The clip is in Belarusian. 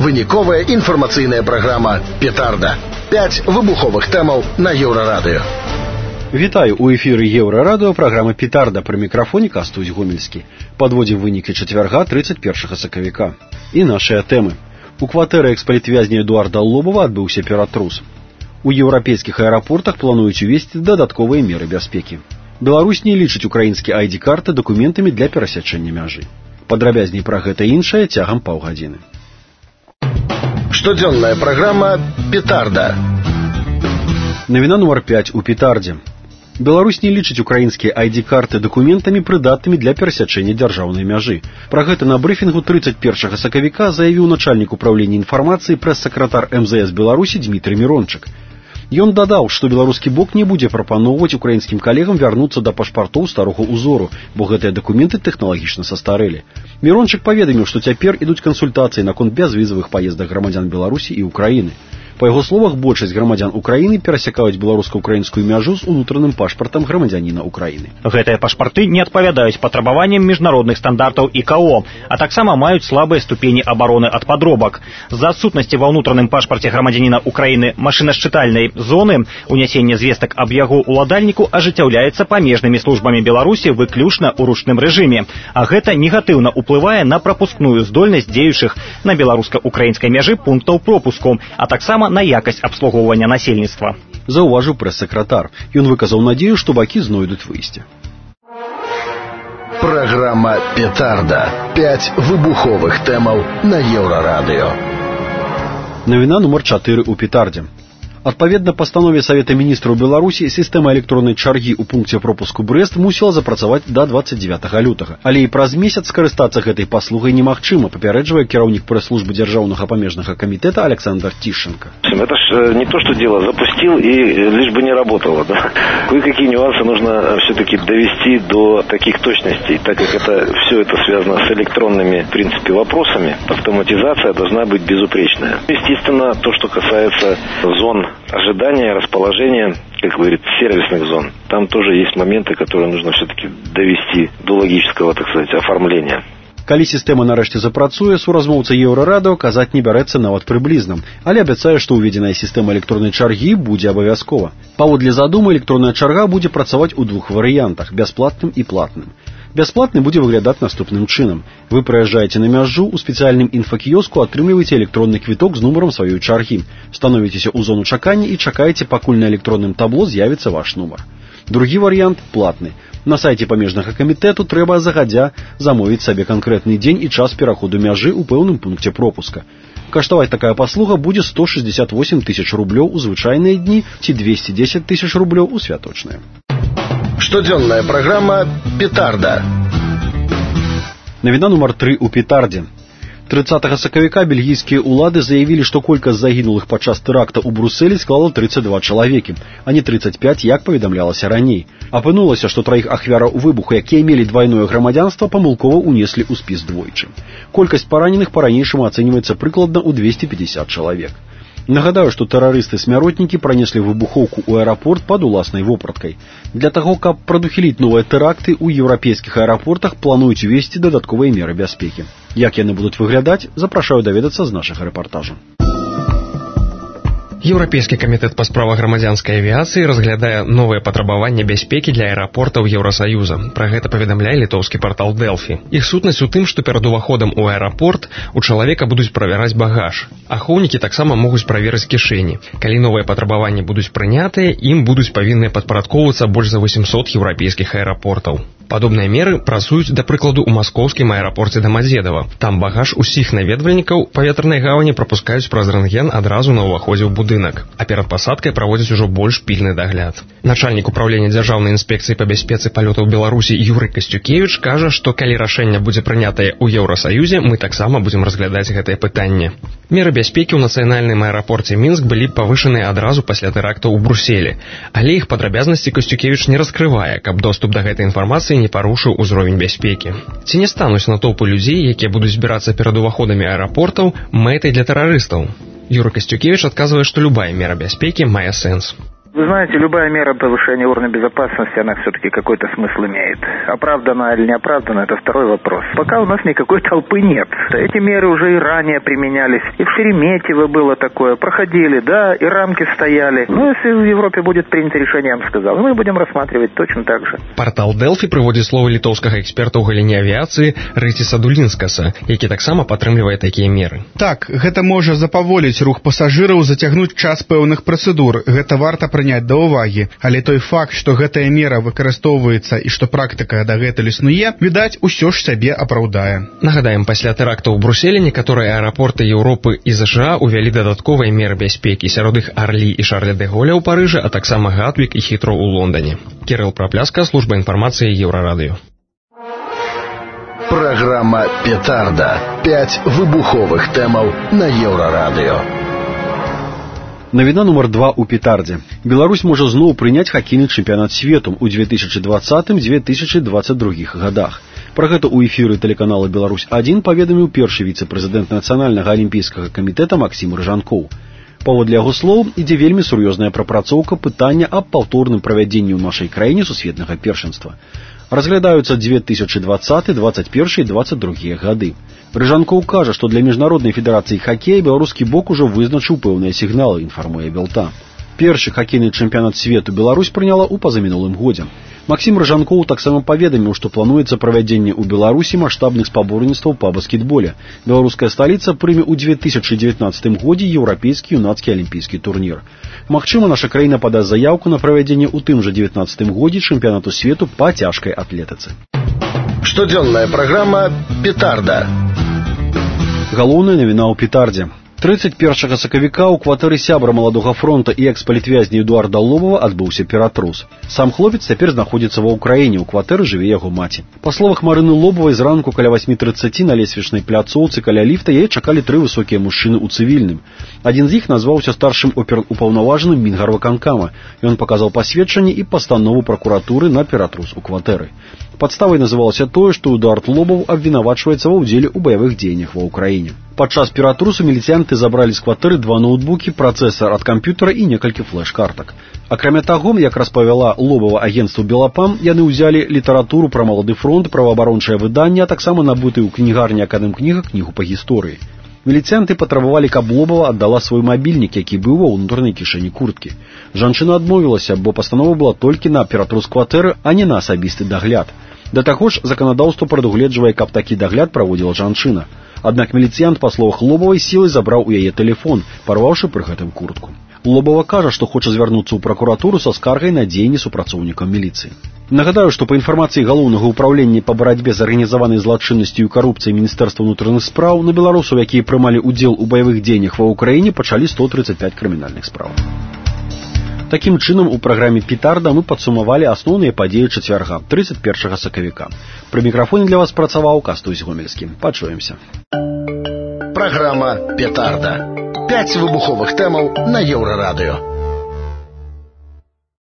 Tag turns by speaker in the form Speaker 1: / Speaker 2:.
Speaker 1: Выніковая інфармацыйная праграма «Петарда». 5 выбуховых тэмаў на Еўрарадыё.
Speaker 2: Вітаю, у эфіры Еўрарадыё, праграма «Петарда», пры мікрафоне Кастусь Гомельскі. Падводзім вынікі чацвярга 31 сакавіка. І нашыя тэмы. У кватэры экспалітвязня Эдуарда Лобова адбыўся ператрус. У еўрапейскіх аэрапортах плануюць увесці дадатковыя меры бяспекі. Беларусь не лічыць украінскія ID-карты дакументамі для перасячэння мяжы. Падрабязней пра гэта і іншае цягам паўгадзіны.
Speaker 1: Штодзённая праграма «Петарда».
Speaker 2: Навіна нумар 5 у «Петардзе». Беларусь не лічыць украінскія ID-карты дакументамі, прыдатнымі для перасячэння дзяржаўнай мяжы. Пра гэта на брыфінгу 31 сакавіка заявіў начальнік управлення інфармацыі прэс-сакратар МЗС Беларусі Дмітрый Мирончык. Ён дадаў, што беларускі бок не будзе прапаноўваць украінскім калегам вярнуцца да пашпартоў старога ўзору, бо гэтыя дакументы тэхналагічна састарэлі. Мирончык паведаміў, што цяпер ідуць кансультацыі наконт бязвізавых паездак грамадзян Беларусі і Украіны. Па яго словах, большасць грамадзян Украіны перасякаюць беларуска-украінскую мяжу з унутраным пашпартам грамадзяніна Украіны.
Speaker 3: Гэтыя пашпарты не адпавядаюць патрабаванням міжнародных стандартаў ІКО, а таксама маюць слабыя ступені абароны ад падробак. З-за адсутнасці ва ўнутраным пашпарце грамадзяніна Украіны машынасчытальнай зоны унясенне звестак аб яго уладальніку ажыццяўляецца памежнымі службамі Беларусі выключна ў ручным рэжыме, а гэта негатыўна ўплывае на прапускную здольнасць дзеючых на беларуска-украінскай мяжы пунктаў пропуску, а таксама на якасць абслугоўвання насельніцтва.
Speaker 2: Заўважыў прэс-сакратар. Ён выказаў надзею, што бакі знойдуць выйсце.
Speaker 1: Праграма «Петарда». 5 выбуховых тэмаў на Еўрарадыё.
Speaker 2: Навіна нумар 4 у «Петардзе». Адпаведна пастанове Савета міністраў Беларусі, сістэма электроннай чаргі ў пункце пропуску Брэст мусіла запрацаваць да 29 лютага. Але і праз месяц скарыстацца гэтай паслугай немагчыма, папярэджвае кіраўнік прэс-службы Дзяржаўнага памежнага камітэта Александр Тишенко.
Speaker 4: Это ж не то, что дело запустил и лишь бы не работало. Да? Кое-какие нюансы нужно все-таки довести до таких точностей, так как все это связано с электронными, в принципе, вопросами. Автоматизация должна быть безупречная. Естественно, то, что касается зон ожидания, расположения, как говорится, сервисных зон, там тоже есть моменты, которые нужно все-таки довести до логического, так сказать, оформления.
Speaker 2: Калі сістэма нарэшце запрацуе, суразмоўца Еўрарадыё казаць не бярэцца нават прыблізна, але абяцае, што ўведзеная сістэма электроннай чаргі будзе абавязкова. Паводле задумы, электронная чарга будзе працаваць у двух варыянтах – бясплатным і платным. Бясплатны будзе выглядаць наступным чынам. Вы прыязджаеце на мяжу, у спецыяльным інфакіёску атрымліваеце электронны квіток з нумарам сваёй чаргі, становіцеся ў зону чакання і чакаеце, пакуль на электронным табло з'явіцца ваш нумар. Другі варыянт – платны. На сайце памежнага камітэту трэба загадзя замовіць сабе канкрэтны дзень і час пераходу мяжы ў пэўным пункце пропуска. Каштаваць такая паслуга будзе 168 тысяч рублёў у звычайныя дні ці 210 тысяч рублёў у святочныя.
Speaker 1: Штодзённая праграма «Петарда».
Speaker 2: Навіна нумар 3 у «Петардзе». 30 сакавіка бельгійскія ўлады заявілі, што колькасць загінулых падчас тэракта ў Брусэлі склала 32 чалавекі, а не 35, як паведамлялася раней. Апынулася, што траіх ахвяраў выбуху, якія мелі двайное грамадзянства, памылкова ўнеслі ў спіс двойчы. Колькасць параненых па-ранейшаму ацэньваецца прыкладна ў 250 чалавек. Нагадаю, што тэрарысты-смяротнікі пранеслі выбухоўку ў аэрапорт пад уласнай вопраткай. Для таго, каб прадухіліць новыя тэракты, у еўрапейскіх аэрапортах плануюць увесці дадатковыя меры бяспекі. Як яны будуць выглядаць, запрашаю даведацца з нашага рэпартажу.
Speaker 5: Еўрапейскі камітэт па справах грамадзянскай авіяцыі разглядае новыя патрабаванні бяспекі для аэрапортаў Еўрасаюза. Пра гэта паведамляе літоўскі партал Дэлфі. Іх сутнасць у тым, што перад уваходам у аэрапорт у чалавека будуць правяраць багаж. Ахоўнікі таксама могуць праверыць кішэні. Калі новыя патрабаванні будуць прынятыя, ім будуць павінны падпарадкоўвацца больш за 800 еўрапейскіх аэрапортаў. Падобныя меры працуюць, да прыкладу, у маскоўскім аэрапорце Дамадзедава. Там багаж усіх наведвальнікаў паветранай гавані прапускаюць праз рэнтген адразу на ўваходзе ў будынак, а перад пасадкай праводзяць ужо больш пільны дагляд. Начальнік управлення дзяржаўнай інспекцыі па бяспецы палётаў Беларусі Юрый Касцюкевіч кажа, што калі рашэнне будзе прынятае ў Еўрасаюзе, мы таксама будзем разглядаць гэтае пытанне. Меры бяспекі ў нацыянальным аэрапорце Мінск былі павышаныя адразу пасля тэракту ў Брусселі, але іх падрабязнасці Касцюкевіч не раскрывае, каб доступ да гэтай інфармацыі не парушыў узровень бяспекі. Ці не стануць натоўпы людзей, якія будуць збірацца перад уваходамі аэрапортаў, мэтай для тэрарыстаў? Юрый Касцюкевіч адказвае, што любая мера бяспекі мае сэнс.
Speaker 6: Вы знаете, любая мера повышения уровня безопасности, она все-таки какой-то смысл имеет. Оправдана или не оправдана, это второй вопрос. Пока у нас никакой толпы нет. Эти меры уже и ранее применялись. И в Шереметьево было такое. Проходили, да, и рамки стояли. Ну, если в Европе будет принято решение, я вам сказал, мы будем рассматривать точно так же.
Speaker 5: Партал Дэлфі прыводзіць словы літоўскага эксперта ў галіне авіяцыі Рыціса Дулінскаса, які таксама падтрымлівае такія меры.
Speaker 7: Так, гэта можа запаволіць рух пасажыраў, зацягнуць час пэўных працэдур. Гэта варта прыняць да ўвагі, але той факт, што гэтая мера выкарыстоўваецца і што практыка дагэтуль існуе, відаць, усё ж сябе апраўдае.
Speaker 5: Нагадаем, пасля тэрактаў у Брюсселі некаторыя аэрапорты Еўропы і ЗША увялі дадатковыя меры бяспекі, сярод іх Арлі і Шарля де Голля ў Парыжы, а таксама Гатвік і Хітроў у Лондоне. Кірыл Прапляска, служба інфармацыі Еўрарадыё.
Speaker 1: Программа «Петарда». 5 выбуховых тэмаў на Еўрарадыё.
Speaker 2: Навіна нумар 2 у петардзе. Беларусь можа зноў прыняць хакейны чэмпіянат свету ў 2020-2022 годах. Пра гэта ў эфіры тэлеканала «Беларусь-1» паведаміў першы віцэ-прэзідэнт Нацыянальнага алімпійскага камітэта Максім Рыжанкоў. Паводле яго слоў, ідзе вельмі сур'ёзная прапрацоўка пытання аб паўторным правядзенні ў нашай краіне сусветнага першынства. Разглядаюцца 2020, 2021 і 2022 гады. Рыжанкоў кажа, што для міжнароднай федэрацыі хакея беларускі бок ужо вызначыў пэўныя сігналы, інфармуе Белта. Першы хакейны чэмпіянат свету Беларусь прыняла ў пазамінулым годзе. Максім Рыжанкоў таксама паведаміў, што плануецца правядзенне ў Беларусі маштабных спаборніцтваў па баскетболе. Беларуская сталіца прыме ў 2019 годзе еўрапейскі юнацкі алімпійскі турнір. Магчыма, наша краіна падасць заяўку на правядзенне ў тым жа 19 годзе чэмпіянату свету па цяжкай атлетыцы.
Speaker 1: Штодзённая праграма «Петарда».
Speaker 2: Галоўная навіна ў петардзе. 31 сакавіка ў кватэры сябра маладога фронта і экс-палітвязня Эдуарда Лобава адбыўся ператрус. Сам хлопец цяпер знаходзіцца ва ўкраіне, у кватэры жыве яго маці. Па словах Марыны Лобавай, зранку каля 8:30 на лесвічнай пляцоўцы каля ліфта яе чакалі 3 высокія мужчыны ў цывільным. Адзін з іх назваўся старшым оперупаўнаважаным Мінгарвыканкама. Ён паказаў пасведчанне і пастанову пракуратуры на ператрус у кватэры. Падставай называлася тое, што Эдуард Лобаў абвінавачваецца ва ўдзеле ў баявых дзеяннях ва ўкраіне. Падчас ператрусу міліцыянты забралі з кватэры 2 ноутбукі, працэсар ад камп'ютара і некалькі флеш-картак. Акрамя таго, як распавяла Лобава агенцтву Белапам, яны ўзялі літаратуру пра малады фронт, праваабарончае выданне, а таксама набытую ў кнігарні Акадэмкніга кнігу па гісторыі. Міліцыянты патрабавалі, каб Лобава аддала свой мабільнік, які быў ва ўнутранай кішэні курткі. Жанчына адмовілася, бо пастанова была толькі на ператрус кватэры, а не на асабісты дагляд. Да таго ж, заканадаўства прадугледжвае, каб такі дагляд праводзіла жанчына. Аднак міліцыянт, па словах Лобавай, сілай забраў у яе тэлефон, парваўшы пры гэтым куртку. Лобава кажа, што хоча звярнуцца ў пракуратуру са скаргай на дзеянні супрацоўнікам міліцыі. Нагадаю, што па інфармацыі галоўнага ўпраўлення па барацьбе з арганізаванай злачыннасцю і карупцыяй Міністэрства ўнутраных спраў на беларусаў, якія прымалі ўдзел у баявых дзеяннях ва ўкраіне, пачалі 135 крымінальных спраў. Такім чынам, у праграме «Петарда» мы падсумавалі асноўныя падзеі чацвярга, 31 сакавіка. Пры мікрафоне для вас працаваў Кастусь Гомельскі. Пачуемся.
Speaker 1: Праграма «Петарда». 5 выбуховых тэмаў на Еўрарадыё.